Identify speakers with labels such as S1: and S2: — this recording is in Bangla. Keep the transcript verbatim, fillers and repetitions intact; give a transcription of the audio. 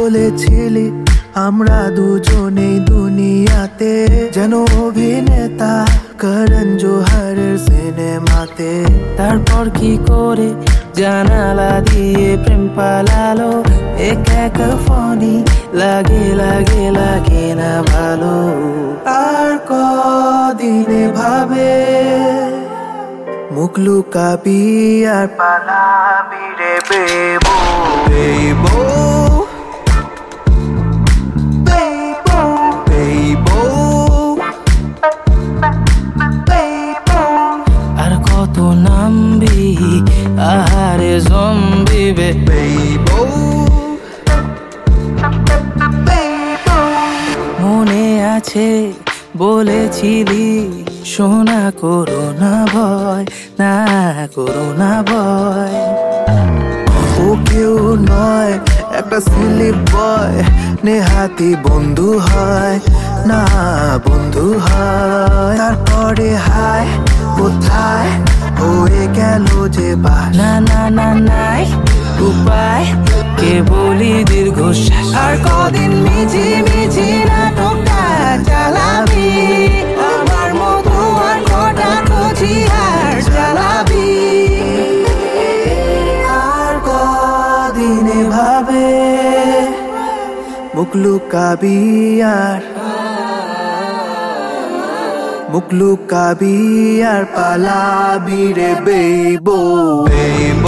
S1: বলেছিলি আমরা দুজনেই দুনিয়াতে যেন অভিনেতা করণ জোহরের সিনেমাতে।
S2: তারপর কি করে জানালা দিয়ে প্রেম পালালো, এক এক ফনি লাগে লাগে লাগে না ভালো।
S1: আর কদিনে ভাবে মুখ লুকাবি আর পালাবি রে বেবো বেবো বেবো বেবো বেবো।
S2: আর কত নামবি আহারে জম্বি বে
S1: বেবো বেবো।
S2: মনে আছে বলেছিলি সোনা করো না ভয়, না করো না ভয়।
S1: ও কেউ নয় একটা সিলি বয়, নেহাতি বন্ধু হয় না বন্ধু হয়। তারপরে হায় কোথায় হয়ে গেল যে বাস,
S2: না না না নাই উপায় কে বলি দীর্ঘশ্বাস। আর কদিন মিছি মিছি নাটকটা চালাবি, আমার মতো আর কটা খুঁজি আর চালাবি।
S1: আর কদিনে ভাবে মুখ লুকাবি আর মুখ লুকাবি আর পালাবি রে বেবো বেবো।